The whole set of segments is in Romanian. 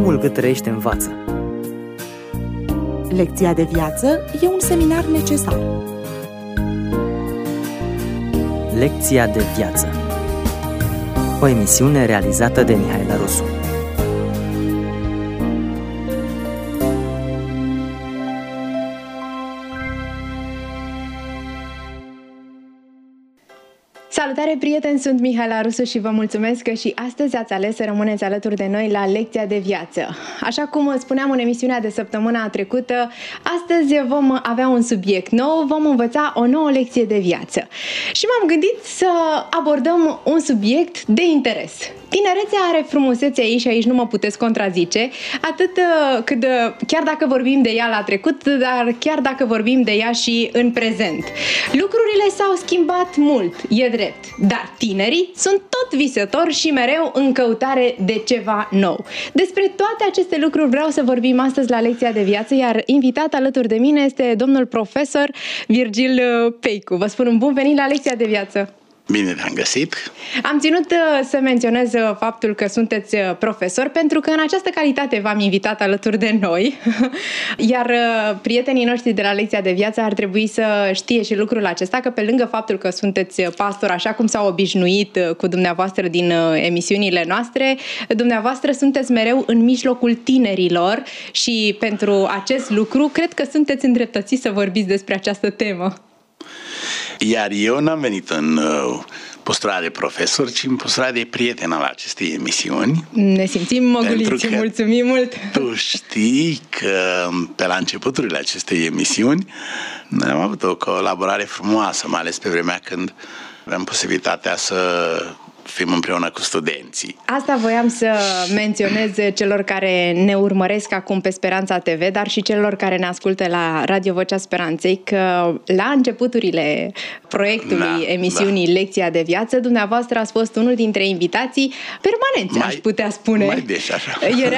Omul cât trăiește învață. Lecția de viață e un seminar necesar. Lecția de viață. O emisiune realizată de Mihaela Rusu. Salutare, prieteni! Sunt Mihaela Rusu și vă mulțumesc că și astăzi ați ales să rămâneți alături de noi la Lecția de Viață. Așa cum spuneam în emisiunea de săptămâna trecută, astăzi vom avea un subiect nou, vom învăța o nouă lecție de viață. Și m-am gândit să abordăm un subiect de interes. Tinerețea are frumusețea ei și aici nu mă puteți contrazice, atât cât chiar dacă vorbim de ea la trecut, dar chiar dacă vorbim de ea și în prezent. Lucrurile s-au schimbat mult, e drept, dar tinerii sunt tot visători și mereu în căutare de ceva nou. Despre toate aceste lucruri vreau să vorbim astăzi la Lecția de Viață, iar invitat alături de mine este domnul profesor Virgil Peicu. Vă spun un bun venit la Lecția de Viață! Bine te-am găsit! Am ținut să menționez faptul că sunteți profesor, pentru că în această calitate v-am invitat alături de noi, iar prietenii noștri de la Lecția de Viață ar trebui să știe și lucrul acesta, că pe lângă faptul că sunteți pastor, așa cum s-au obișnuit cu dumneavoastră din emisiunile noastre, dumneavoastră sunteți mereu în mijlocul tinerilor și pentru acest lucru cred că sunteți îndreptățiți să vorbiți despre această temă. Iar eu n-am venit în postura de profesor, ci în postura de prieten al acestei emisiuni. Ne simțim măguliți, mulțumim mult! Tu știi că pe la începuturile acestei emisiuni noi am avut o colaborare frumoasă, mai ales pe vremea când aveam posibilitatea să fim împreună cu studenții. Asta voiam să menționez celor care ne urmăresc acum pe Speranța TV, dar și celor care ne ascultă la Radio Vocea Speranței, că la începuturile proiectului emisiunii Lecția de Viață, dumneavoastră ați fost unul dintre invitații permanenți, aș putea spune. Mai des, așa.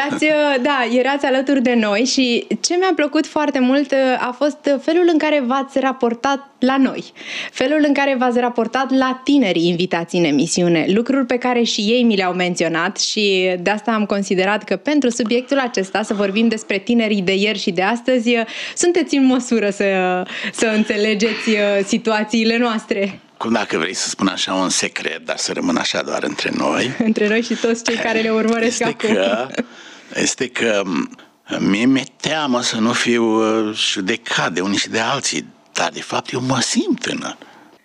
Erați alături de noi și ce mi-a plăcut foarte mult a fost felul în care v-ați raportat la noi, felul în care v-ați raportat la tinerii invitați în emisiune, lucruri pe care și ei mi le-au menționat și de asta am considerat că pentru subiectul acesta, să vorbim despre tinerii de ieri și de astăzi, sunteți în măsură să înțelegeți situațiile noastre. Cum dacă vrei să spun așa un secret, dar să rămână așa doar între noi. Între noi și toți cei care ne urmăresc acum. Este că mie mi-e teamă să nu fiu judecat de unii și de alții, dar de fapt eu mă simt tânăr.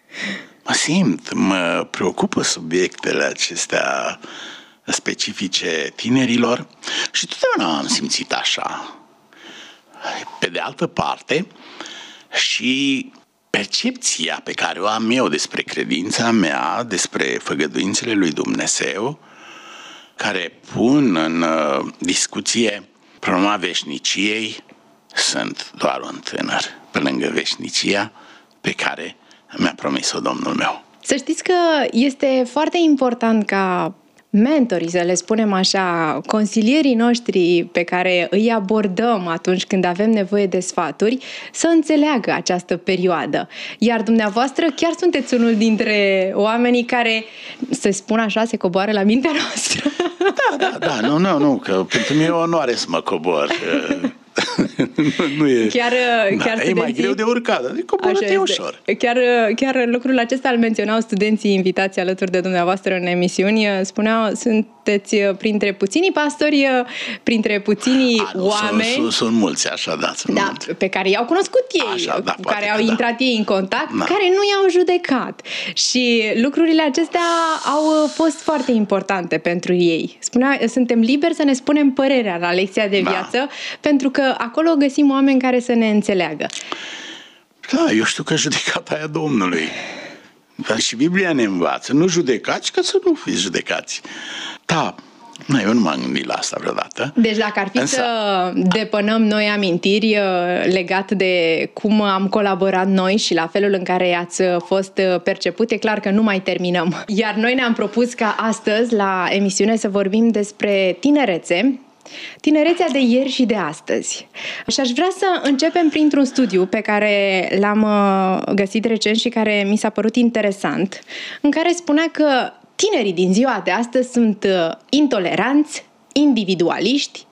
Mă preocupă subiectele acestea specifice tinerilor și totdeauna am simțit așa. Pe de altă parte, și percepția pe care o am eu despre credința mea, despre făgăduințele lui Dumnezeu, care pun în discuție problema veșniciei, sunt doar un tânăr pe lângă veșnicia pe care mi-a promis-o Domnul meu. Să știți că este foarte important ca mentorii, să le spunem așa, consilierii noștri pe care îi abordăm atunci când avem nevoie de sfaturi, să înțeleagă această perioadă. Iar dumneavoastră chiar sunteți unul dintre oamenii care, să spun așa, se coboară la mintea noastră. Da, nu, că pentru mine e o onoare să mă cobor. Nu e. Chiar e mai greu de urcat, de coborât e ușor. Chiar lucrul acesta îl menționau studenții invitați alături de dumneavoastră în emisiuni. Spuneau, sunteți printre puținii pastori, printre puținii oameni. Sunt mulți, așa, mulți. Pe care i-au cunoscut ei, cu care au intrat ei în contact, care nu i-au judecat. Și lucrurile acestea au fost foarte importante pentru ei. Spunea, suntem liberi să ne spunem părerea la Lecția de Viață, pentru că acolo găsim oameni care să ne înțeleagă. Da, eu știu că judecata aia Domnului. Dar și Biblia ne învață. Nu judecați ca să nu fiți judecați. Da, eu nu m-am gândit la asta vreodată. Deci dacă ar fi să depănăm noi amintiri legat de cum am colaborat noi și la felul în care ați fost percepute, e clar că nu mai terminăm. Iar noi ne-am propus ca astăzi la emisiune să vorbim despre tinerețe, tinerețea de ieri și de astăzi. Și aș vrea să începem printr-un studiu pe care l-am găsit recent și care mi s-a părut interesant, în care spunea că tinerii din ziua de astăzi sunt intoleranți, individualiști,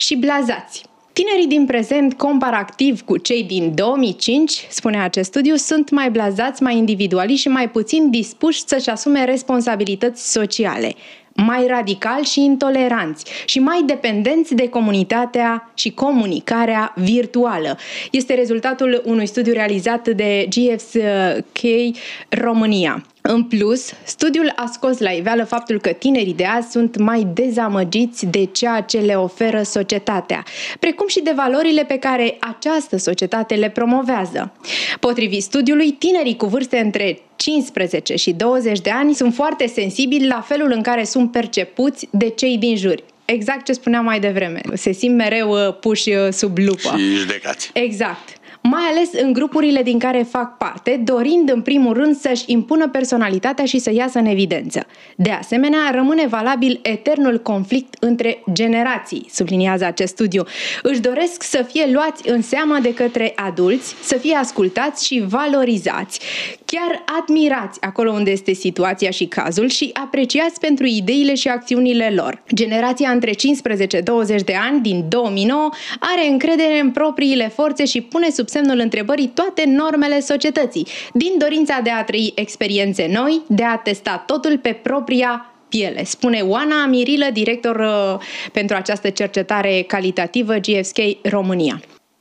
și blazați. Tinerii din prezent, comparativ cu cei din 2005, spune acest studiu, sunt mai blazați, mai individualiști și mai puțin dispuși să-și asume responsabilități sociale, mai radicali și intoleranți și mai dependenți de comunitatea și comunicarea virtuală. Este rezultatul unui studiu realizat de GfK România. În plus, studiul a scos la iveală faptul că tinerii de azi sunt mai dezamăgiți de ceea ce le oferă societatea, precum și de valorile pe care această societate le promovează. Potrivit studiului, tinerii cu vârste între 15 și 20 de ani sunt foarte sensibili la felul în care sunt percepuți de cei din jur. Exact ce spuneam mai devreme. Se simt mereu puși sub lupă. Și judecați. Exact. Mai ales în grupurile din care fac parte, dorind în primul rând să-și impună personalitatea și să iasă în evidență. De asemenea, rămâne valabil eternul conflict între generații, subliniază acest studiu. Își doresc să fie luați în seamă de către adulți, să fie ascultați și valorizați, chiar admirați acolo unde este situația și cazul și apreciați pentru ideile și acțiunile lor. Generația între 15-20 de ani din 2009 are încredere în propriile forțe și pune sub semnul întrebării toate normele societății, din dorința de a trăi experiențe noi, de a testa totul pe propria piele, spune Oana Mirilă, director pentru această cercetare calitativă GfK România.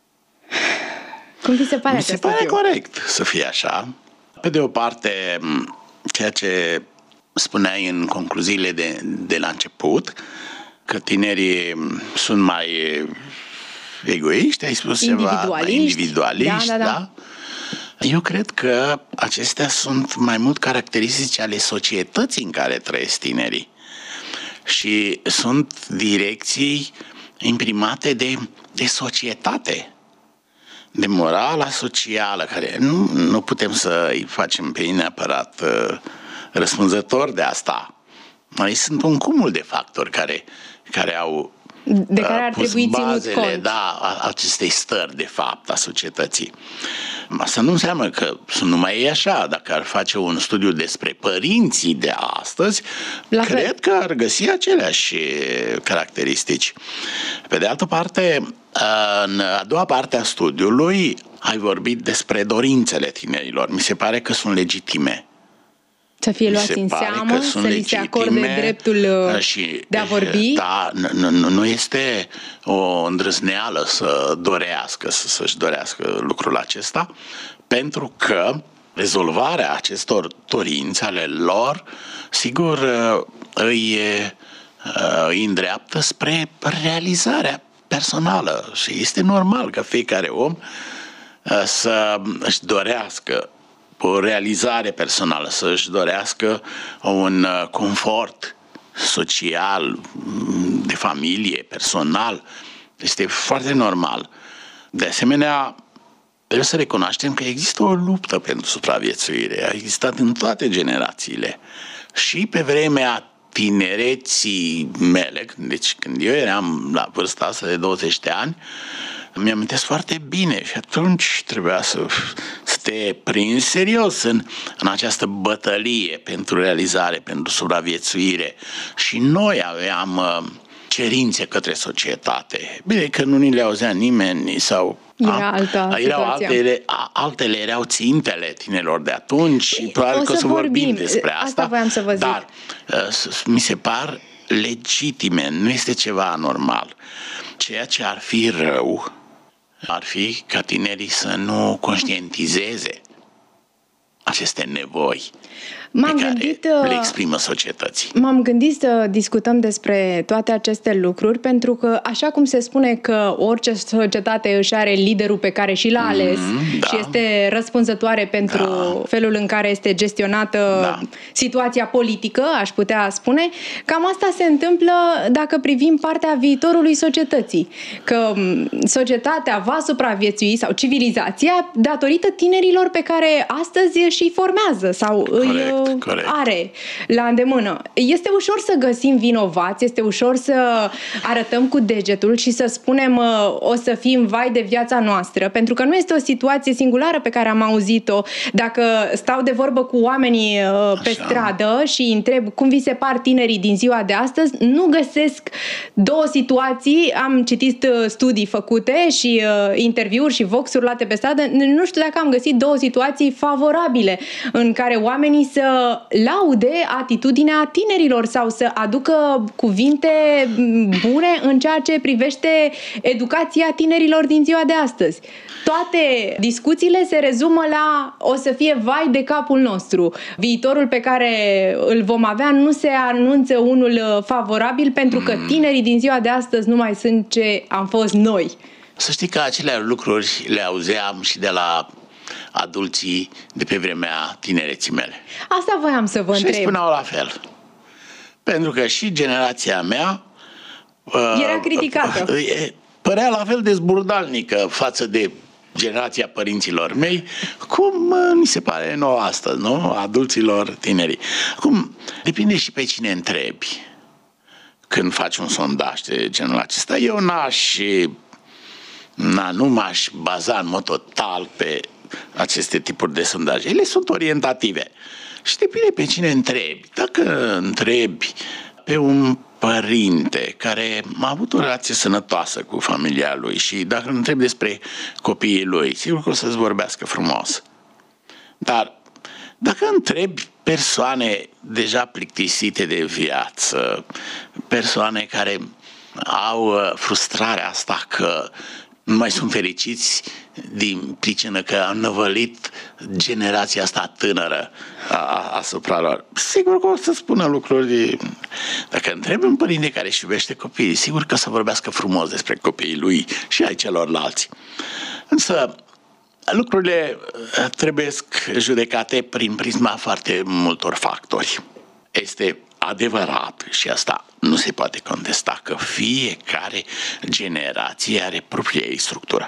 Cum vi se pare acest studiu? Mi se pare corect să fie așa. Pe de o parte, ceea ce spuneai în concluziile de la început, că tinerii sunt mai egoiști, ai spus ceva, individualiști, da? Eu cred că acestea sunt mai mult caracteristici ale societății în care trăiesc tinerii și sunt direcții imprimate de societate, de morala socială, care nu putem să îi facem pe ei neapărat răspunzători de asta. Mai sunt un cumul de factori care au de care ar trebui ținut cont. Da, acestei stări, de fapt, a societății. Asta nu înseamnă că sunt numai ei așa. Dacă ar face un studiu despre părinții de astăzi, cred că ar găsi aceleași caracteristici. Pe de altă parte, în a doua parte a studiului, ai vorbit despre dorințele tinerilor. Mi se pare că sunt legitime. Să fie luați în seamă, să li se acorde dreptul de a vorbi. Da, nu este o îndrăzneală să dorească, să-și dorească lucrul acesta, pentru că rezolvarea acestor dorințe ale lor, sigur, îi îndreaptă spre realizarea personală. Și este normal ca fiecare om să își dorească o realizare personală, să-și dorească un confort social, de familie, personal. Este foarte normal. De asemenea, trebuie să recunoaștem că există o luptă pentru supraviețuire. A existat în toate generațiile. Și pe vremea tinereții mele, deci când eu eram la vârsta asta de 20 de ani, mi-amintesc foarte bine și atunci trebuia să te prinzi serios în această bătălie pentru realizare, pentru supraviețuire. Și noi aveam cerințe către societate. Bine că nu ni le auzea nimeni sau altele erau țintele tinerilor de atunci și probabil că o să vorbim despre asta. Voiam să vă zic. Dar mi se par legitime, nu este ceva anormal. Ceea ce ar fi rău ar fi ca tinerii să nu conștientizeze aceste nevoi pe care le exprimă societății. M-am gândit să discutăm despre toate aceste lucruri, pentru că, așa cum se spune că orice societate își are liderul pe care și l-a ales și este răspunzătoare pentru felul în care este gestionată situația politică, aș putea spune, cam asta se întâmplă dacă privim partea viitorului societății. Că societatea va supraviețui, sau civilizația, datorită tinerilor pe care astăzi și formează sau îi are la îndemână. Este ușor să găsim vinovați, este ușor să arătăm cu degetul și să spunem o să fim vai de viața noastră, pentru că nu este o situație singulară pe care am auzit-o. Dacă stau de vorbă cu oamenii pe stradă și îi întreb cum vi se par tinerii din ziua de astăzi, nu găsesc două situații. Am citit studii făcute și interviuri și voxuri luate pe stradă. Nu știu dacă am găsit două situații favorabile în care oamenii să laude atitudinea tinerilor sau să aducă cuvinte bune în ceea ce privește educația tinerilor din ziua de astăzi. Toate discuțiile se rezumă la o să fie vai de capul nostru. Viitorul pe care îl vom avea nu se anunță unul favorabil pentru că tinerii din ziua de astăzi nu mai sunt ce am fost noi. Să știi că acele lucruri le auzeam și de la adulții de pe vremea tinereții mele. Asta voiam să vă întreb. Și spuneau la fel. Pentru că și generația mea era criticată. Părea la fel de zburdalnică față de generația părinților mei, cum mi se pare nouă astăzi, nu? Adulților tinerii. Acum, depinde și pe cine întrebi când faci un sondaj de genul acesta. Eu nu m-aș baza în mod total pe aceste tipuri de sondaje. Ele sunt orientative. Și depinde pe cine întrebi. Dacă întrebi pe un părinte care a avut o relație sănătoasă cu familia lui și dacă îl întrebi despre copiii lui, sigur că o să-ți vorbească frumos. Dar dacă întrebi persoane deja plictisite de viață, persoane care au frustrarea asta că nu mai sunt fericiți din pricină că au năvălit generația asta tânără asupra lor. Sigur că o să spună lucruri. Dacă întrebi un părinte care își iubește copiii, sigur că o să vorbească frumos despre copiii lui și ai celorlalți. Însă lucrurile trebuie judecate prin prisma foarte multor factori. Este adevărat și asta nu se poate contesta că fiecare generație are propria ei structură.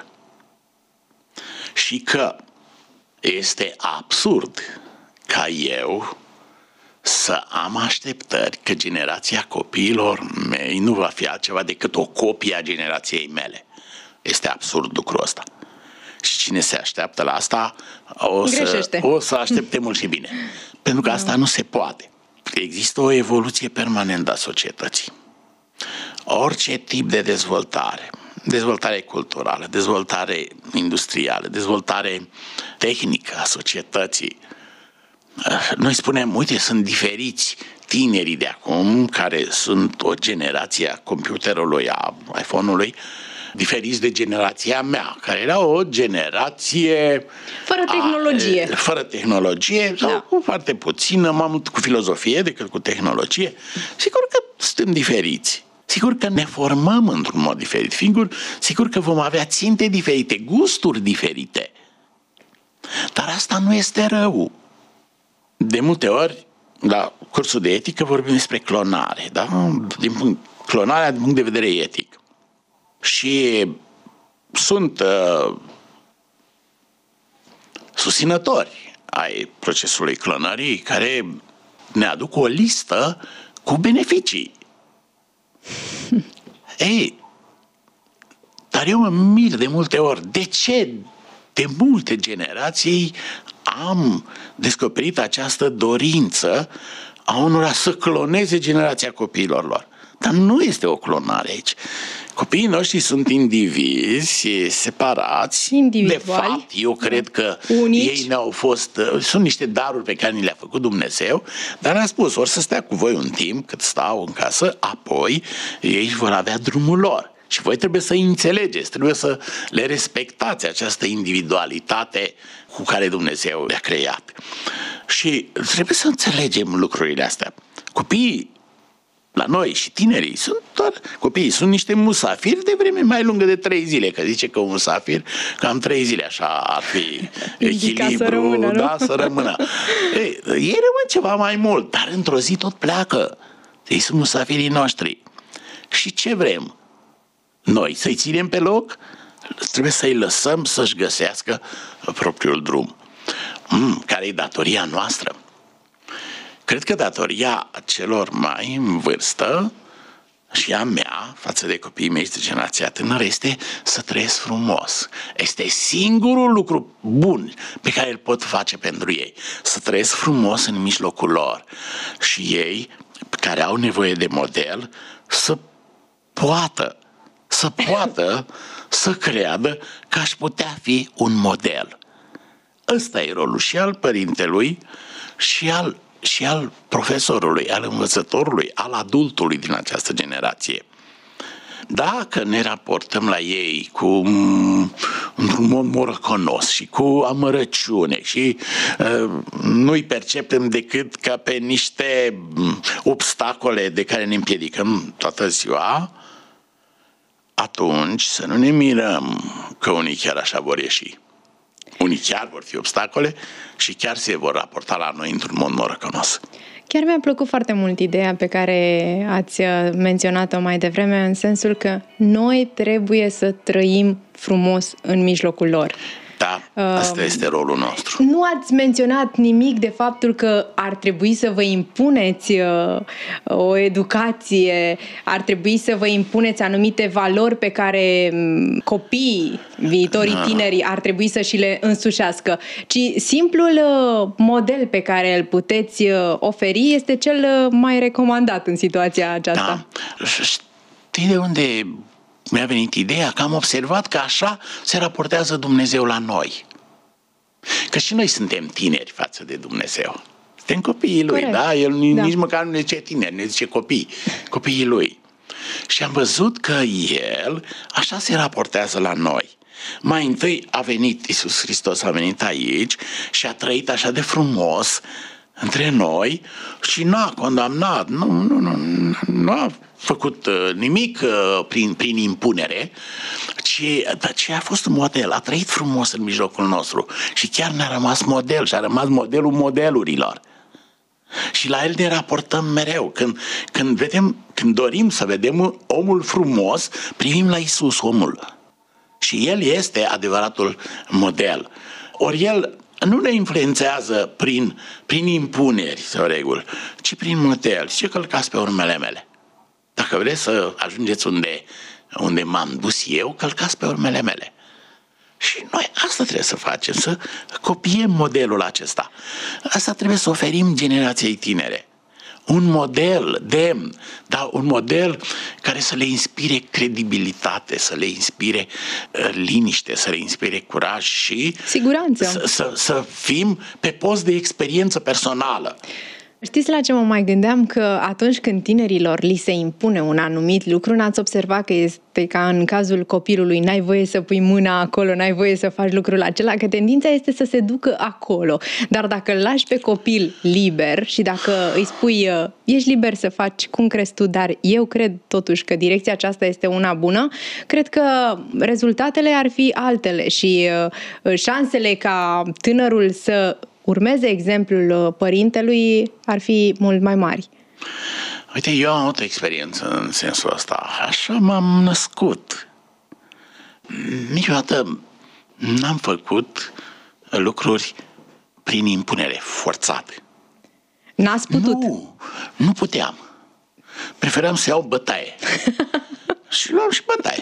Și că este absurd ca eu să am așteptări că generația copiilor mei nu va fi altceva decât o copie a generației mele. Este absurd lucrul ăsta. Și cine se așteaptă la asta o să aștepte mult și bine. Pentru că asta nu se poate. Există o evoluție permanentă a societății. Orice tip de dezvoltare culturală, dezvoltare industrială, dezvoltare tehnică a societății. Noi spunem, uite, sunt diferiți tinerii de acum, care sunt o generație a computerului, a iPhone-ului, diferiți de generația mea, care era o generație fără tehnologie sau cu foarte puțină, mai mult cu filozofie decât cu tehnologie. Sigur că suntem diferiți. Sigur că ne formăm într-un mod diferit. Sigur că vom avea ținte diferite, gusturi diferite. Dar asta nu este rău. De multe ori, la cursul de etică vorbim despre clonare, da? Clonarea din punct de vedere etic. Și sunt susținători ai procesului clonării care ne aduc o listă cu beneficii. Ei, dar eu mă mir de multe ori. De ce de multe generații am descoperit această dorință a unora să cloneze generația copiilor lor? Dar nu este o clonare aici. Copiii noștri sunt indivizi separați. Individuali. De fapt, eu cred că unici. Ei ne-au fost... Sunt niște daruri pe care ni le-a făcut Dumnezeu, dar ne-a spus, ori să stea cu voi un timp, cât stau în casă, apoi ei vor avea drumul lor. Și voi trebuie să înțelegeți, trebuie să le respectați această individualitate cu care Dumnezeu le-a creat. Și trebuie să înțelegem lucrurile astea. Copiii la noi și tinerii sunt niște musafiri de vreme mai lungă de 3 zile, că zice că un musafir cam 3 zile, așa ar fi echilibru, să rămână. Ei rămân ceva mai mult, dar într-o zi tot pleacă. Ei sunt musafirii noștri. Și ce vrem? Noi să-i ținem pe loc? Trebuie să-i lăsăm să-și găsească propriul drum. Care e datoria noastră? cred că datoria celor mai în vârstă și a mea, față de copiii mei de generația tânără, este să trăiesc frumos. Este singurul lucru bun pe care îl pot face pentru ei. Să trăiesc frumos în mijlocul lor. Și ei, care au nevoie de model, să poată să creadă că aș putea fi un model. Ăsta e rolul și al părintelui și al profesorului, al învățătorului, al adultului din această generație. Dacă ne raportăm la ei într-un mod morocănos și cu amărăciune și nu-i percepem decât ca pe niște obstacole de care ne împiedicăm toată ziua, atunci să nu ne mirăm că unii chiar așa vor ieși. Unii chiar vor fi obstacole și chiar se vor raporta la noi într-un mod norocănos. Chiar mi-a plăcut foarte mult ideea pe care ați menționat-o mai devreme, în sensul că noi trebuie să trăim frumos în mijlocul lor. Da, asta este rolul nostru. Nu ați menționat nimic de faptul că ar trebui să vă impuneți o educație, ar trebui să vă impuneți anumite valori pe care copiii, viitorii tineri, ar trebui să și le însușească, ci simplul model pe care îl puteți oferi este cel mai recomandat în situația aceasta. Da. Știi de unde mi-a venit ideea? Că am observat că așa se raportează Dumnezeu la noi. Că și noi suntem tineri față de Dumnezeu. Suntem copiii Lui, corect. Da? El nici măcar nu ne zice tineri, ne zice copiii Lui. Și am văzut că El așa se raportează la noi. Mai întâi a venit Iisus Hristos, a venit aici și a trăit așa de frumos între noi și n-a condamnat, nu a făcut nimic prin impunere, ci a fost un model, a trăit frumos în mijlocul nostru și chiar ne-a rămas model și a rămas modelul modelurilor. Și la el ne raportăm mereu. Când dorim să vedem omul frumos, privim la Iisus, omul. Și el este adevăratul model. Ori el nu ne influențează prin impuneri sau reguli, ci prin model. Ce călcați pe urmele mele? Dacă vreți să ajungeți unde m-am dus eu, călcați pe urmele mele. Și noi asta trebuie să facem, să copiem modelul acesta. Asta trebuie să oferim generației tinere. Un model demn, dar un model care să le inspire credibilitate, să le inspire liniște, să le inspire curaj și siguranță. Să fim pe post de experiență personală. Știți la ce mă mai gândeam? Că atunci când tinerilor li se impune un anumit lucru, n-ați observat că este ca în cazul copilului, n-ai voie să pui mâna acolo, n-ai voie să faci lucrul acela, că tendința este să se ducă acolo. Dar dacă îl lași pe copil liber și dacă îi spui ești liber să faci cum crezi tu, dar eu cred totuși că direcția aceasta este una bună, cred că rezultatele ar fi altele și șansele ca tânărul să urmeze exemplul părintelui ar fi mult mai mari. Uite, eu am avut o experiență în sensul ăsta. Așa m-am născut. Niciodată n-am făcut lucruri prin impunere, forțat. N-ați putut? Nu puteam. Preferam să iau bătaie. Și luam și bătaie.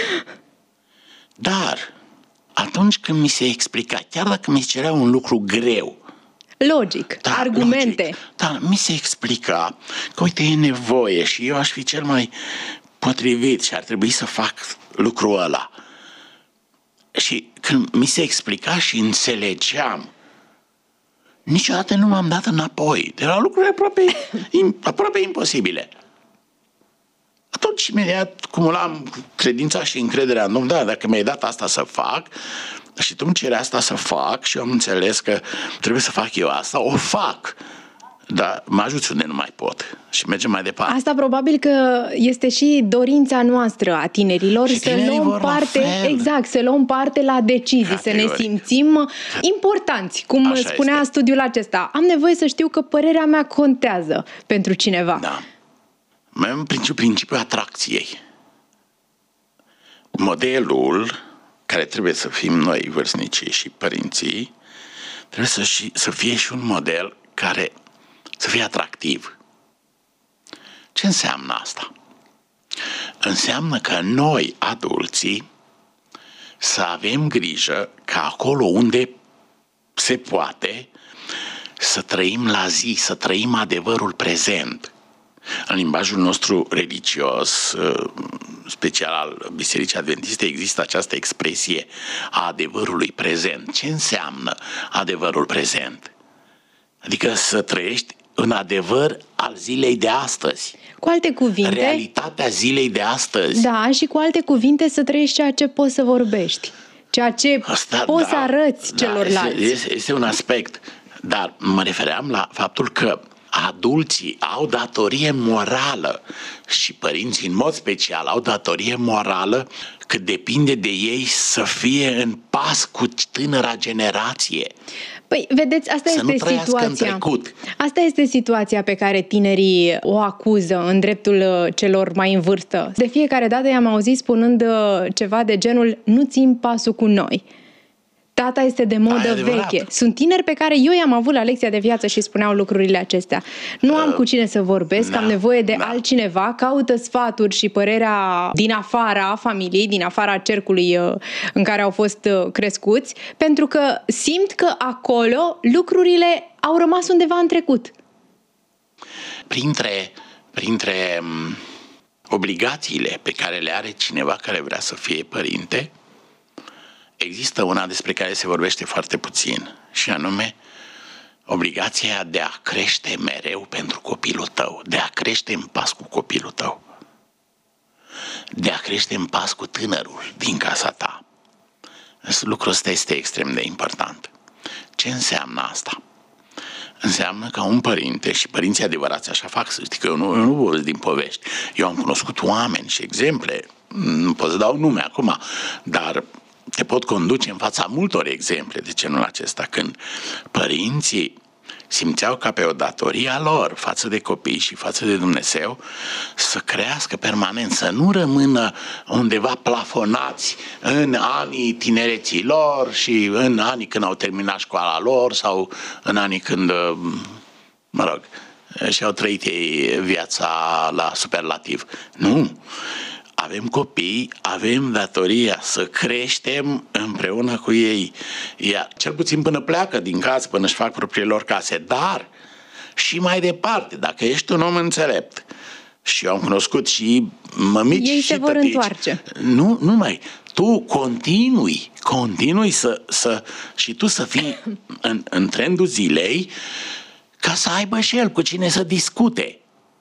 Dar atunci când mi se explica, chiar dacă mi se cerea un lucru greu, logic, argumente. Logic, dar mi se explica că, uite, e nevoie și eu aș fi cel mai potrivit și ar trebui să fac lucrul ăla. Și când mi se explica și înțelegeam, niciodată nu m-am dat înapoi. Erau lucruri aproape imposibile. Atunci, imediat, cumulam credința și încrederea în Domnul. Da, dacă mi-ai dat asta să fac și tu îmi ceri asta să fac și eu am înțeles că trebuie să fac eu asta, o fac. Dar mă ajuți unde nu mai pot și mergem mai departe. Asta probabil că este și dorința noastră a tinerilor, să luăm parte, exact, să luăm parte la decizii, categoric, să ne simțim importanți, cum așa spunea este studiul acesta. Am nevoie să știu că părerea mea contează pentru cineva. Da. Mai am principiul atracției. Modelul care trebuie să fim noi, vârstnicii și părinții, trebuie să fie și un model care să fie atractiv. Ce înseamnă asta? Înseamnă că noi, adulții, să avem grijă ca acolo unde se poate să trăim la zi, să trăim adevărul prezent. În limbajul nostru religios, special al Bisericii Adventiste, există această expresie a adevărului prezent. Ce înseamnă adevărul prezent? Adică să trăiești în adevăr al zilei de astăzi. Cu alte cuvinte... Realitatea zilei de astăzi. Da, și cu alte cuvinte să trăiești ceea ce poți să vorbești. Ceea ce poți să arăți celorlalți. Este un aspect, dar mă refeream la faptul că adulții au datorie morală și părinții în mod special au datorie morală că depinde de ei să fie în pas cu tânăra generație. Păi, vedeți, asta să este nu trăiască situația. în trecut. Asta este situația pe care tinerii o acuză în dreptul celor mai în vârstă. De fiecare dată i-am auzit spunând ceva de genul: nu țin pasul cu noi. Tata este de modă veche. Sunt tineri pe care eu i-am avut la lecția de viață și spuneau lucrurile acestea. Nu am cu cine să vorbesc, am nevoie de altcineva, caută sfaturi și părerea din afara familiei, din afara cercului în care au fost crescuți, pentru că simt că acolo lucrurile au rămas undeva în trecut. Printre obligațiile pe care le are cineva care vrea să fie părinte, există una despre care se vorbește foarte puțin, și anume obligația de a crește mereu pentru copilul tău, de a crește în pas cu copilul tău, de a crește în pas cu tânărul din casa ta. Lucrul ăsta este extrem de important. Ce înseamnă asta? Înseamnă că un părinte, și părinții adevărați așa fac, să știi că eu nu vorbesc din povești. Eu am cunoscut oameni și exemple, nu pot să dau nume acum, dar te pot conduce în fața multor exemple de genul acesta, când părinții simțeau ca pe o datorie a lor față de copii și față de Dumnezeu să crească permanent, să nu rămână undeva plafonați în anii tinereții lor și în anii când au terminat școala lor sau în anii când, și-au trăit ei viața la superlativ. Nu! Avem copii, avem datoria să creștem împreună cu ei, iar cel puțin până pleacă din casă, până își fac propriile lor case, dar și mai departe, dacă ești un om înțelept, și eu am cunoscut și mămici ei și se vor tătici, întoarce. nu numai, tu continui și tu să fii în trendul zilei, ca să aibă și el cu cine să discute.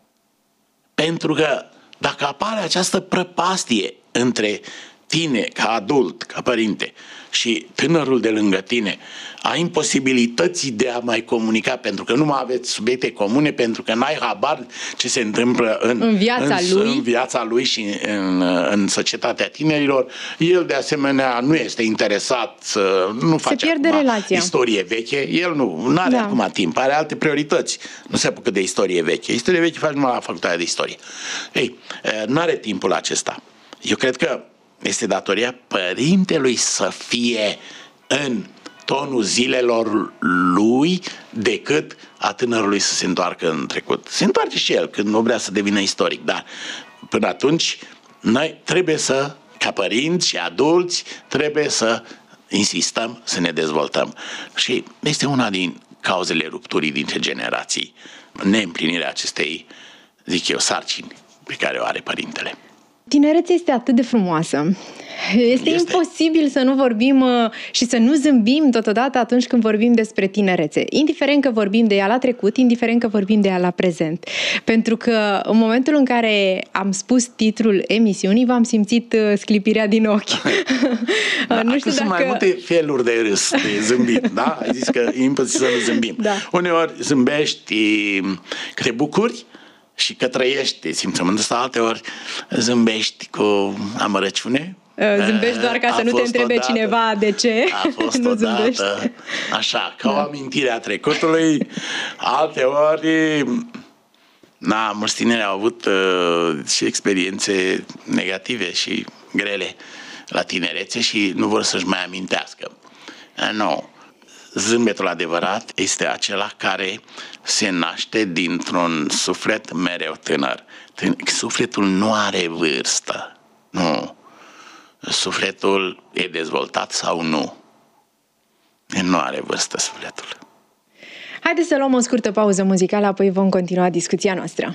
Pentru că dacă apare această prăpastie între tine ca adult, ca părinte, și tânărul de lângă tine, ai imposibilității de a mai comunica pentru că nu mai aveți subiecte comune, pentru că n-ai habar ce se întâmplă în viața lui și în societatea tinerilor. El de asemenea nu este interesat, nu face acum istorie veche, el nu are acum timp, are alte priorități, nu se apucă de istorie veche. Istorie veche face numai la facultatea de istorie. Ei, nu are timpul acesta. Eu cred că este datoria părintelui să fie în tonul zilelor lui decât a tânărului să se întoarcă în trecut. Se întoarce și el când nu vrea să devină istoric, dar până atunci noi trebuie să, ca părinți și adulți, trebuie să insistăm să ne dezvoltăm. Și este una din cauzele rupturii dintre generații, neîmplinirea acestei, zic eu, sarcini pe care o are părintele. Tinerețea este atât de frumoasă. Este imposibil să nu vorbim și să nu zâmbim totodată atunci când vorbim despre tinerețe. Indiferent că vorbim de ea la trecut, indiferent că vorbim de ea la prezent. Pentru că în momentul în care am spus titlul emisiunii, v-am simțit sclipirea din ochi. Nu știu sunt mai multe feluri de râs, de zâmbit, da? Ai zis că e imposibil să nu zâmbim. Da. Uneori zâmbești că te bucuri și că trăiești simțământul ăsta, alteori zâmbești cu amărăciune. Zâmbești doar ca să nu te întrebe cineva de ce. A fost nu odată, așa, ca o amintire a trecutului. Alteori, mulți tineri au avut și experiențe negative și grele la tinerețe și nu vor să-și mai amintească. Nu. zâmbetul adevărat este acela care se naște dintr-un suflet mereu tânăr. Sufletul nu are vârstă. Nu. Sufletul e dezvoltat sau nu. Nu are vârstă sufletul. Haideți să luăm o scurtă pauză muzicală, apoi vom continua discuția noastră.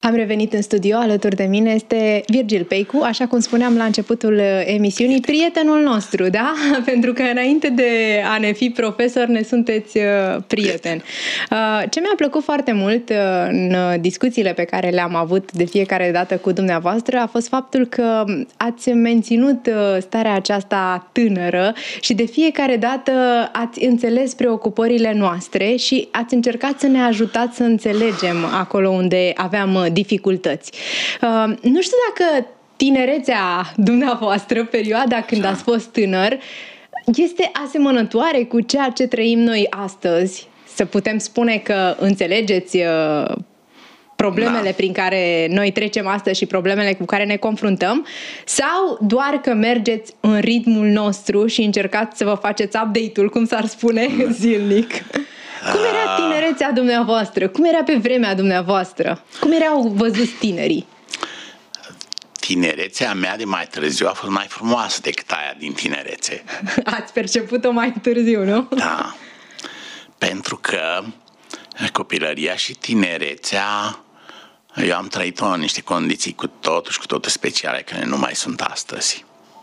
Am revenit în studio, alături de mine este Virgil Peicu, așa cum spuneam la începutul emisiunii, prietenul nostru, da? Pentru că înainte de a ne fi profesor, ne sunteți prieteni. Ce mi-a plăcut foarte mult în discuțiile pe care le-am avut de fiecare dată cu dumneavoastră a fost faptul că ați menținut starea aceasta tânără și de fiecare dată ați înțeles preocupările noastre și ați încercat să ne ajutați să înțelegem acolo unde aveam dificultăți. Nu știu dacă tinerețea dumneavoastră, perioada când ați fost tânăr, este asemănătoare cu ceea ce trăim noi astăzi. Să putem spune că înțelegeți problemele prin care noi trecem astăzi și problemele cu care ne confruntăm, sau doar că mergeți în ritmul nostru și încercați să vă faceți update-ul, cum s-ar spune, zilnic? Cum era tinerețea dumneavoastră? Cum era pe vremea dumneavoastră? Cum erau văzuți tinerii? Tinerețea mea de mai târziu a fost mai frumoasă decât aia din tinerețe. Ați perceput-o mai târziu, nu? Da. Pentru că copilăria și tinerețea eu am trăit-o în niște condiții cu totul speciale, care nu mai sunt astăzi.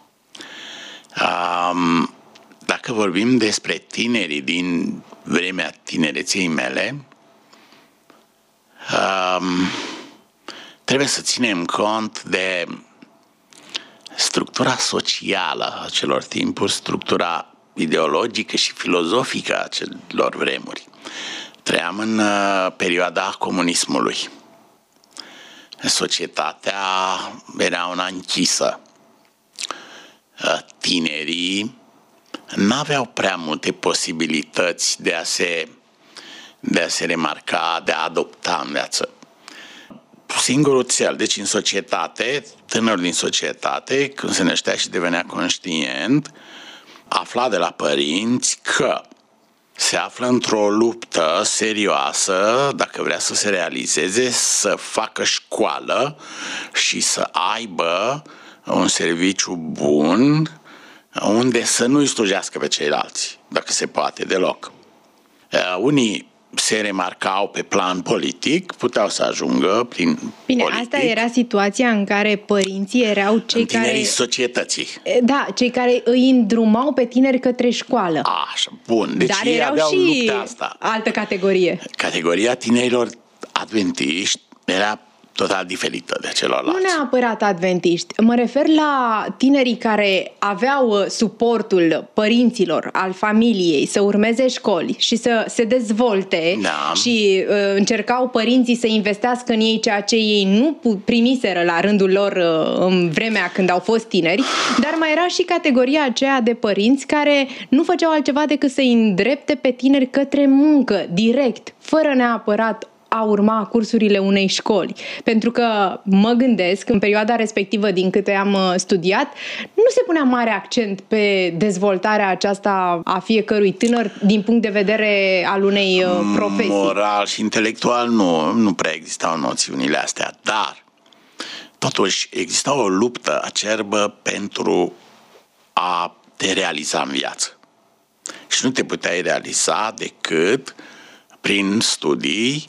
Dacă vorbim despre tinerii din vremea tinereței mele, trebuie să ținem cont de structura socială a acelor timpuri, structura ideologică și filozofică a acelor vremuri. Trăiam în perioada comunismului. Societatea era una închisă. Tinerii n-aveau prea multe posibilități de a se remarca, de a adopta în viață. Singurul cel, deci în societate, tânărul din societate, când se năștea și devenea conștient, afla de la părinți că se află într-o luptă serioasă, dacă vrea să se realizeze, să facă școală și să aibă un serviciu bun unde să nu-i slujească pe ceilalți, dacă se poate deloc. Unii se remarcau pe plan politic, puteau să ajungă prin politic. Asta era situația în care părinții erau cei tinerii societății. Da, cei care îi îndrumau pe tineri către școală. Așa, bun. Deci dar ei erau aveau și lupta asta. Altă categorie. Categoria tinerilor adventiști era total diferită de celorlalți. Nu neapărat adventiști. Mă refer la tinerii care aveau suportul părinților, al familiei, să urmeze școli și să se dezvolte și încercau părinții să investească în ei ceea ce ei nu primiseră la rândul lor în vremea când au fost tineri, dar mai era și categoria aceea de părinți care nu făceau altceva decât să îi îndrepte pe tineri către muncă, direct, fără neapărat a urma cursurile unei școli. Pentru că mă gândesc, în perioada respectivă, din câte am studiat, nu se punea mare accent pe dezvoltarea aceasta a fiecărui tânăr din punct de vedere al unei profesii. Moral și intelectual nu prea existau noțiunile astea, dar totuși exista o luptă acerbă pentru a te realiza în viață. Și nu te puteai realiza decât prin studii,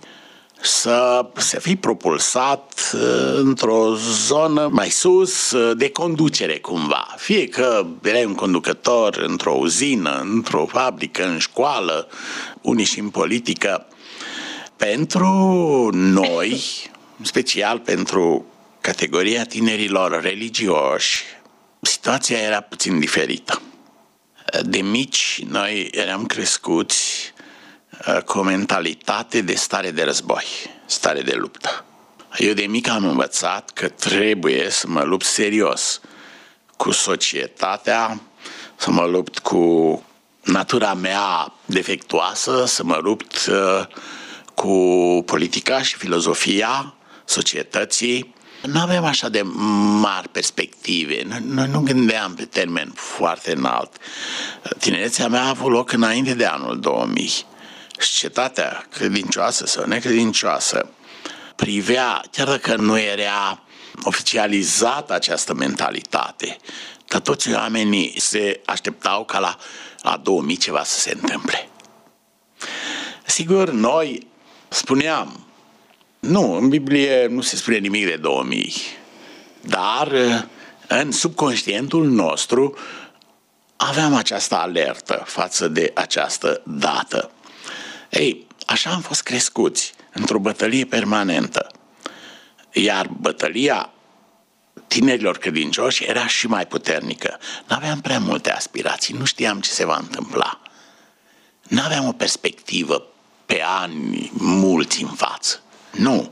să fii propulsat într-o zonă mai sus de conducere cumva. Fie că erai un conducător într-o uzină, într-o fabrică, în școală, unii și în politică. Pentru noi, în special pentru categoria tinerilor religioși, situația era puțin diferită. De mici noi eram crescuți cu o mentalitate de stare de război, stare de luptă. Eu de mic am învățat că trebuie să mă lupt serios cu societatea, să mă lupt cu natura mea defectuoasă, să mă lupt cu politica și filozofia societății. Nu aveam așa de mari perspective, noi nu gândeam pe termen foarte înalt. Tinerețea mea a avut loc înainte de anul 2000. Societatea credincioasă sau necredincioasă privea, chiar dacă nu era oficializată această mentalitate, dar toți oamenii se așteptau ca la 2000 ceva să se întâmple. Sigur, noi spuneam, Nu, în Biblie nu se spune nimic de 2000, dar în subconștientul nostru aveam această alertă față de această dată. Ei, așa am fost crescuți, într-o bătălie permanentă. Iar bătălia tinerilor credincioși era și mai puternică. N-aveam prea multe aspirații, nu știam ce se va întâmpla. N-aveam o perspectivă pe ani mulți în față. Nu.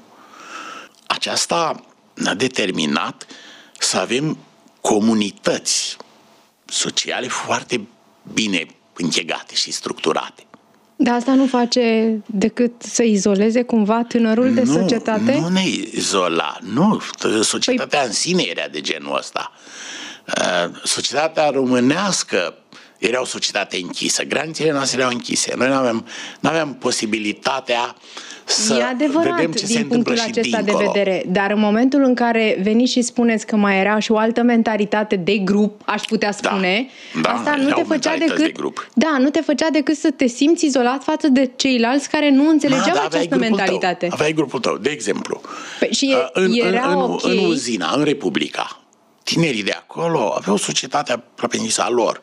Aceasta ne-a determinat să avem comunități sociale foarte bine închegate și structurate. Dar asta nu face decât să izoleze cumva tânărul de societate? Nu ne izola, nu. Societatea în sine era de genul ăsta. Societatea românească era o societate închisă. Granițele noastre erau închise. Noi nu aveam posibilitatea să vedem ce se întâmplă și dincolo. De vedere, dar în momentul în care veniți și spuneți că mai era și o altă mentalitate de grup, aș putea spune, asta nu te făcea decât nu te făcea decât să te simți izolat față de ceilalți care nu înțelegeau această mentalitate. Aveai grupul tău, de exemplu. Și în uzina, în Republica, tinerii de acolo aveau societatea aproape a lor.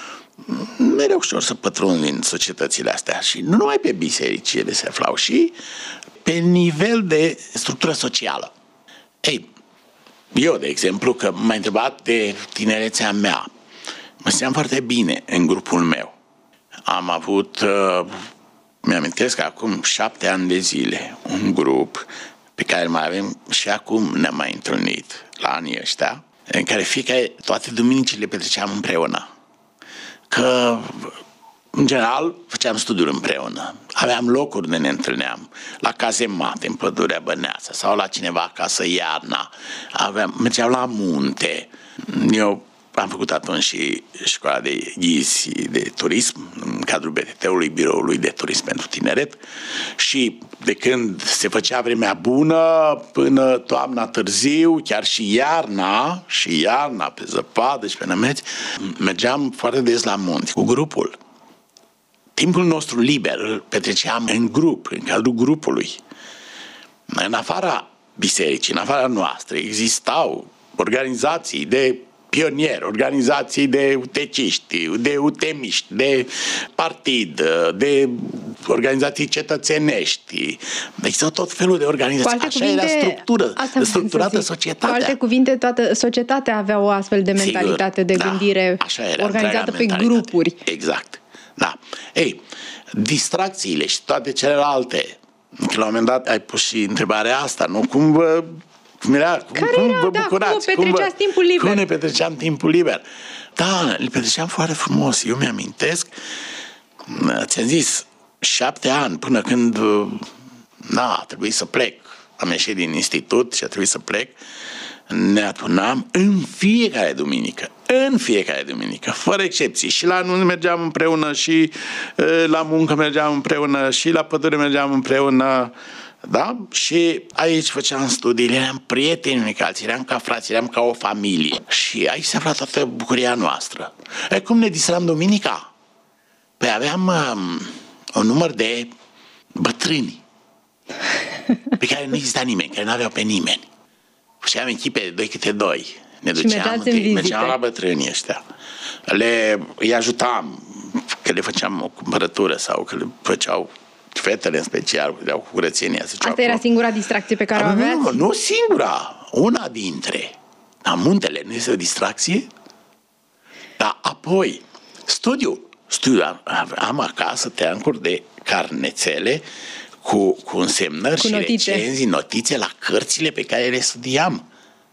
Nu era ușor să pătrunzi în societățile astea și nu numai pe biserici ele se aflau, și pe nivel de structură socială. Ei, eu, de exemplu, că m-ai întrebat de tinerețea mea, mă simțeam foarte bine în grupul meu. Am avut, mi-amintesc că acum 7 ani de zile, un grup pe care mai avem și acum ne-am mai întâlnit la anii ăștia, în care toate duminicile petreceam împreună. Că, în general, făceam studiuri împreună. Aveam locuri de ne întâlneam. La cazemate, în Pădurea Băneasa, sau la cineva acasă iarna. Mergeam la munte. Eu am făcut atunci și școala de ghizi de turism, în cadrul BTT-ului, Biroului de Turism pentru Tineret. Și de când se făcea vremea bună, până toamna târziu, chiar și iarna pe zăpadă și pe nămeți, mergeam foarte des la munte cu grupul. Timpul nostru liber îl petreceam în grup, în cadrul grupului. În afara bisericii, în afara noastră, existau organizații de pionieri, organizații de uteciști, de utemiști, de partid, de organizații cetățenești. Există tot felul de organizații. Așa era structurată societatea. Cu alte cuvinte, toată societatea avea o astfel de mentalitate de gândire organizată pe grupuri. Exact. Da. Ei, distracțiile și toate celelalte, că la un moment dat ai pus și întrebarea asta, nu? Cum vă bucurați? Cum petreceați timpul liber? Cum ne petreceam timpul liber? Da, îl petreceam foarte frumos. Eu mi-amintesc, ți-am zis, 7 ani până când a trebuit să plec. Am ieșit din institut și a trebuit să plec. Ne adunam în fiecare duminică, fără excepții. Și la anunț mergeam împreună, și la muncă mergeam împreună, și la pădure mergeam împreună. Da? Și aici făceam studiile, eram prieteni unii cu alții, eram ca frați, eram ca o familie. Și aici se afla toată bucuria noastră. Cum ne distram duminica? Păi aveam un număr de bătrâni pe care nu exista nimeni, care nu aveau pe nimeni. Făceam echipe de 2 câte 2. Ne duceam, mergeam la bătrânii ăștia. Îi ajutam, că le făceam o cumpărătură sau că le făceau fetele în special, le-au cu curățenia. Asta era singura distracție pe care o aveați? Nu singura, una dintre. Dar muntele nu este o distracție? Dar apoi, studiul. Am acasă teancuri de carnețele cu însemnări și recenzii, notițe la cărțile pe care le studiam.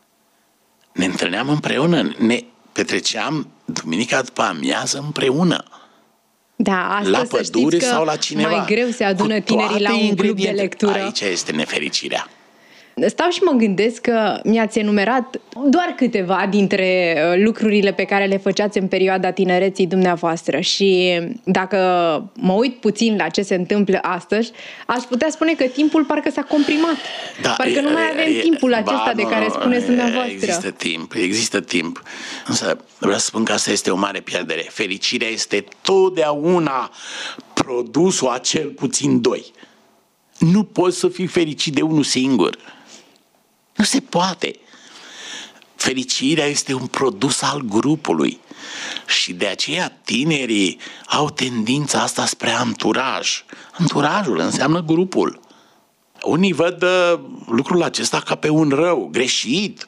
Ne întâlneam împreună, ne petreceam duminica după amiază împreună. Da, asta la pădure sau la cineva. Mai greu se adună tinerii la un club de lectură. Aici este nefericirea. Stau și mă gândesc că mi-ați enumerat doar câteva dintre lucrurile pe care le făceați în perioada tinereții dumneavoastră și dacă mă uit puțin la ce se întâmplă astăzi, aș putea spune că timpul parcă s-a comprimat. Da, parcă nu mai avem timpul acesta de care spuneți dumneavoastră. Există timp. Însă vreau să spun că asta este o mare pierdere. Fericirea este totdeauna produsul a cel puțin 2. Nu poți să fii fericit de unul singur. Nu se poate. Fericirea este un produs al grupului și de aceea tinerii au tendința asta spre anturaj. Anturajul înseamnă grupul. Unii văd lucrul acesta ca pe un rău, greșit.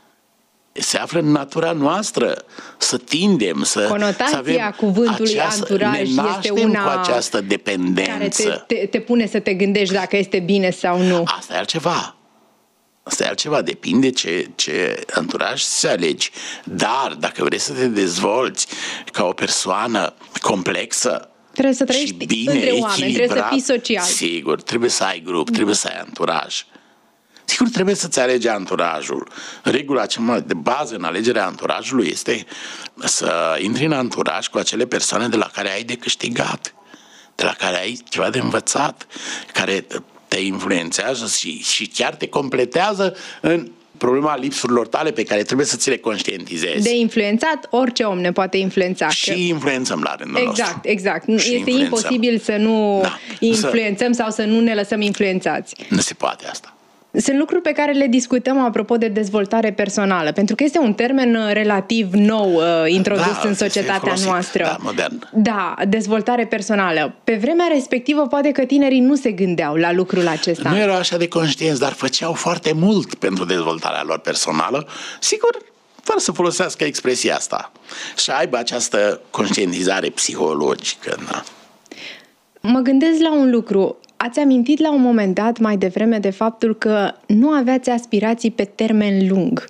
Se află în natura noastră să tindem, să conotația cuvântului anturaj este una cu această dependență care te pune să te gândești dacă este bine sau nu. Asta e altceva. Asta e altceva, depinde ce anturaj să alegi. Dar dacă vrei să te dezvolți ca o persoană complexă, trebuie să trăiești între oameni, trebuie să fii social. Sigur, trebuie să ai grup, trebuie să ai anturaj. Sigur, trebuie să-ți alegi anturajul. Regula cea mai de bază în alegerea anturajului este să intri în anturaj cu acele persoane de la care ai de câștigat, de la care ai ceva de învățat, care te influențează și chiar te completează în problema lipsurilor tale pe care trebuie să ți le conștientizezi. De influențat, orice om ne poate influența. Și influențăm la rândul nostru. Exact. Este imposibil să nu influențăm sau să nu ne lăsăm influențați. Nu se poate asta. Sunt lucruri pe care le discutăm apropo de dezvoltare personală, pentru că este un termen relativ nou introdus în societatea noastră. Da, modern. Da, dezvoltare personală. Pe vremea respectivă poate că tinerii nu se gândeau la lucrul acesta. Nu erau așa de conștienți, dar făceau foarte mult pentru dezvoltarea lor personală, sigur, fără să folosească expresia asta și aibă această conștientizare psihologică. Da. Mă gândesc la un lucru. Ați amintit la un moment dat mai devreme de faptul că nu aveați aspirații pe termen lung.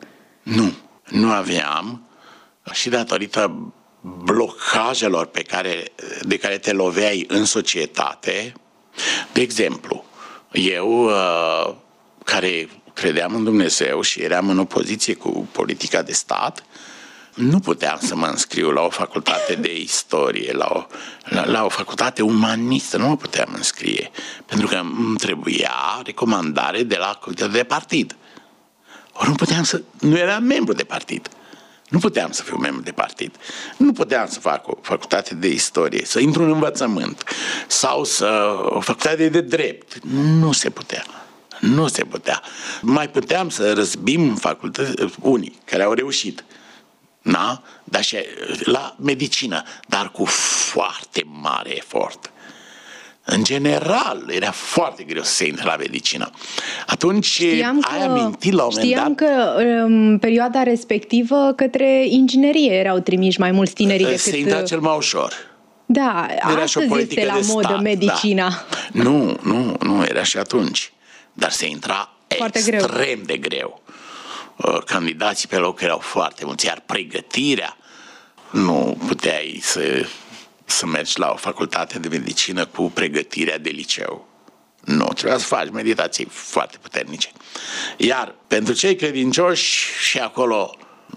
Nu aveam și datorită blocajelor de care te loveai în societate. De exemplu, eu care credeam în Dumnezeu și eram în opoziție cu politica de stat, nu puteam să mă înscriu la o facultate de istorie, la o facultate umanistă, nu mă puteam înscrie, pentru că îmi trebuia recomandare de la comitetul de partid. Ori nu eram membru de partid. Nu puteam să fiu membru de partid. Nu puteam să fac o facultate de istorie, să intru în învățământ sau o facultate de drept. Nu se putea. Nu se putea. Mai puteam să răzbim facultăți unii care au reușit. Da? Dar și la medicină, dar cu foarte mare efort. În general, era foarte greu să se intre la medicină. Atunci ai amintit la un moment dat... Știam că în perioada respectivă către inginerie erau trimiși mai mulți tineri decât... Se intra cel mai ușor. Da, era astăzi este la modă medicina. Da. Nu, era și atunci. Dar se intra foarte extrem de greu. Candidații pe loc erau foarte mulți, iar pregătirea, nu puteai să mergi la o facultate de medicină cu pregătirea de liceu. Nu, trebuia să faci meditații foarte puternice. Iar pentru cei credincioși și acolo,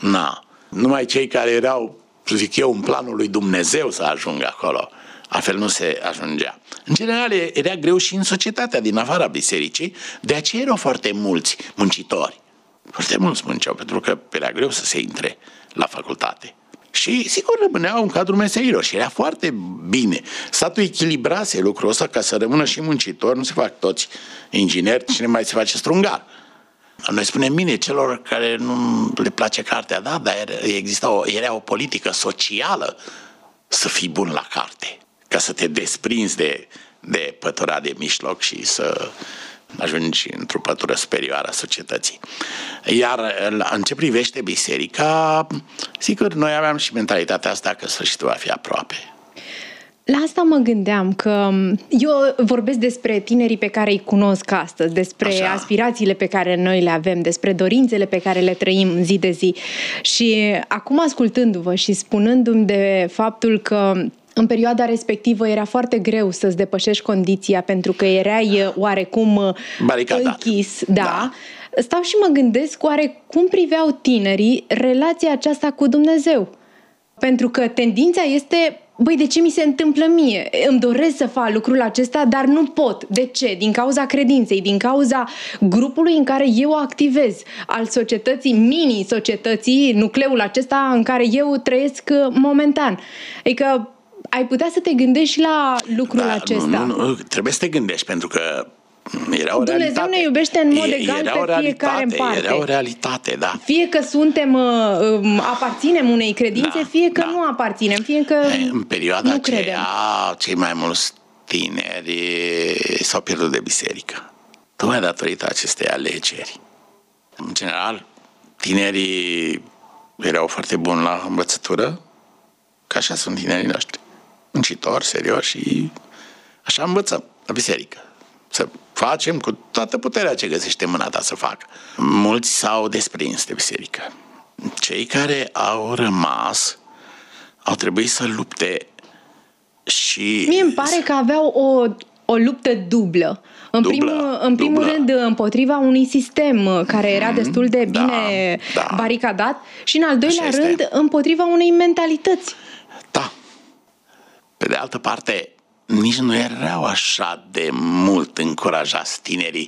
numai cei care erau, să zic eu, în planul lui Dumnezeu să ajungă acolo, altfel nu se ajungea. În general era greu și în societatea din afara bisericii, de aceea erau foarte mulți muncitori. Foarte mulți munceau, pentru că era greu să se intre la facultate. Și, sigur, rămâneau în cadrul meserilor și era foarte bine. Statul echilibrase lucrul ăsta ca să rămână și muncitori, nu se fac toți ingineri, cine mai se face strungar. Noi spunem bine celor care nu le place cartea, da, dar era o politică socială să fii bun la carte, ca să te desprinzi de pătura de mijloc și să ajungi într-o pătură superioară a societății. Iar în ce privește biserica, sigur, noi aveam și mentalitatea asta că sfârșitul va fi aproape. La asta mă gândeam, că eu vorbesc despre tinerii pe care îi cunosc astăzi, despre aspirațiile pe care noi le avem, despre dorințele pe care le trăim zi de zi. Și acum, ascultându-vă și spunându-mi de faptul că în perioada respectivă era foarte greu să-ți depășești condiția pentru că erai oarecum închis. Da. Stau și mă gândesc oare cum priveau tinerii relația aceasta cu Dumnezeu. Pentru că tendința este, de ce mi se întâmplă mie? Îmi doresc să fac lucrul acesta, dar nu pot. De ce? Din cauza credinței, din cauza grupului în care eu activez, al societății, mini-societății, nucleul acesta în care eu trăiesc momentan. Adică ai putea să te gândești la lucrul acesta. Nu, trebuie să te gândești, pentru că Dumnezeu ne iubește în mod egal pe fiecare în parte. Era o realitate, da. Fie că aparținem unei credințe, fie că nu aparținem, fie că în perioada nu credem. aceea, cei mai mulți tineri s-au pierdut de biserică. Tocmai datorită acestei alegeri. În general, tinerii erau foarte buni la învățătură, că așa sunt tinerii noștri. Muncitori, serioși și așa învățăm la biserică. Să facem cu toată puterea ce găsește mâna ta să facă. Mulți s-au desprins de biserică. Cei care au rămas au trebuit să lupte și... Mie îmi pare că aveau o luptă dublă. În primul rând împotriva unui sistem care era destul de bine baricadat și în al doilea rând împotriva unei mentalități. Da. Pe de altă parte, nici nu erau așa de mult încurajați tinerii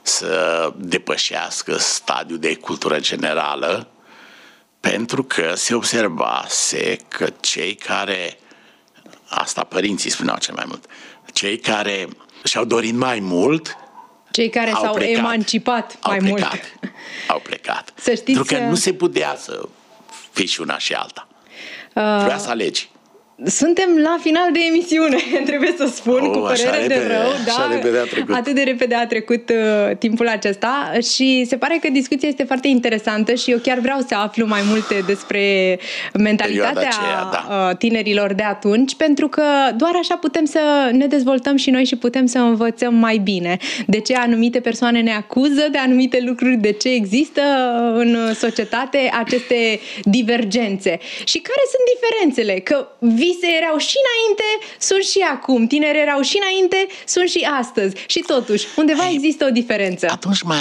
să depășească stadiul de cultură generală, pentru că se observase că cei care, asta părinții spuneau cel mai mult, cei care și-au dorit mai mult, cei care s-au emancipat mai mult. Au plecat. Să știți pentru că nu se putea să fii și una și alta. Trebuia să alegi. Suntem la final de emisiune, trebuie să spun, cu părere de rău, atât de repede a trecut timpul acesta și se pare că discuția este foarte interesantă și eu chiar vreau să aflu mai multe despre mentalitatea tinerilor de atunci, pentru că doar așa putem să ne dezvoltăm și noi și putem să învățăm mai bine. De ce anumite persoane ne acuză de anumite lucruri, de ce există în societate aceste divergențe și care sunt diferențele, că vise erau și înainte, sunt și acum. Tineri erau și înainte, sunt și astăzi. Și totuși, undeva există o diferență. Atunci mai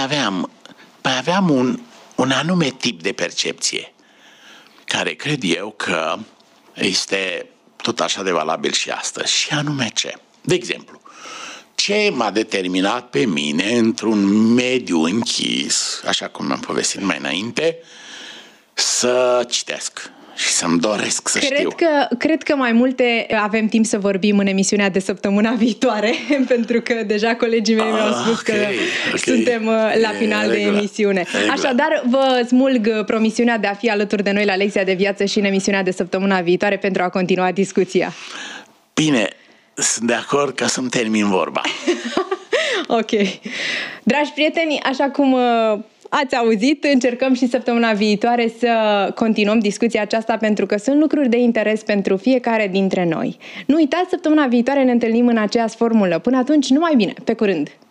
aveam un anume tip de percepție, care cred eu că este tot așa de valabil și astăzi. Și anume ce? De exemplu, ce m-a determinat pe mine într-un mediu închis, așa cum am povestit mai înainte, să citesc și să-mi doresc să știu. Cred că mai multe avem timp să vorbim în emisiunea de săptămâna viitoare, pentru că deja colegii mei mi-au spus că suntem la final de emisiune. Așadar, vă smulg promisiunea de a fi alături de noi la Lecția de Viață și în emisiunea de săptămâna viitoare pentru a continua discuția. Bine, sunt de acord ca să-mi termin vorba. Ok. Dragi prieteni, așa cum ați auzit, încercăm și săptămâna viitoare să continuăm discuția aceasta pentru că sunt lucruri de interes pentru fiecare dintre noi. Nu uitați, săptămâna viitoare ne întâlnim în aceeași formulă. Până atunci, numai bine! Pe curând!